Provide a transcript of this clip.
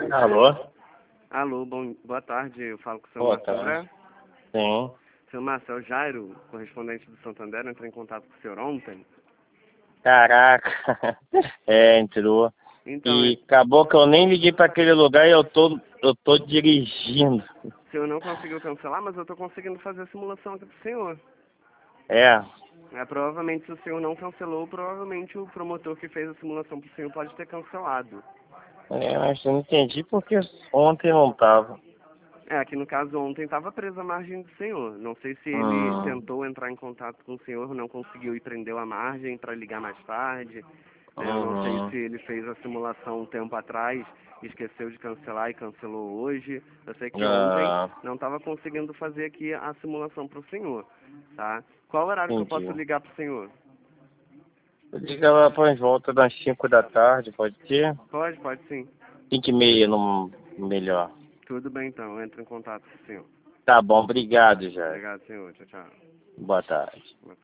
Alô? Alô, boa tarde, eu falo com o seu Boa Márcio André. tarde. Sim. Seu Márcio, é o Jairo, correspondente do Santander, eu entrei em contato com o senhor ontem. Caraca. É, entrou. Então, E acabou que eu nem liguei para aquele lugar e eu tô dirigindo. o senhor não conseguiu cancelar, mas eu estou conseguindo fazer a simulação aqui pro senhor. É. Provavelmente, se o senhor não cancelou, provavelmente o promotor que fez a simulação pro senhor pode ter cancelado. Mas eu não entendi porque ontem não tava. Aqui no caso ontem estava presa a margem do senhor. Não sei se ele tentou entrar em contato com o senhor, não conseguiu e prendeu a margem para ligar mais tarde. Eu não sei se ele fez a simulação um tempo atrás, esqueceu de cancelar e cancelou hoje. Eu sei que ontem não estava conseguindo fazer aqui a simulação para o senhor, tá? Qual horário que eu Entendi. posso ligar para o senhor? Liga lá por volta das 5 da tarde, pode ser? Pode sim. 5h30 no melhor. Tudo bem então, eu entro em contato com o senhor. Tá bom, obrigado, Jair. Obrigado, senhor. Tchau, tchau. Boa tarde.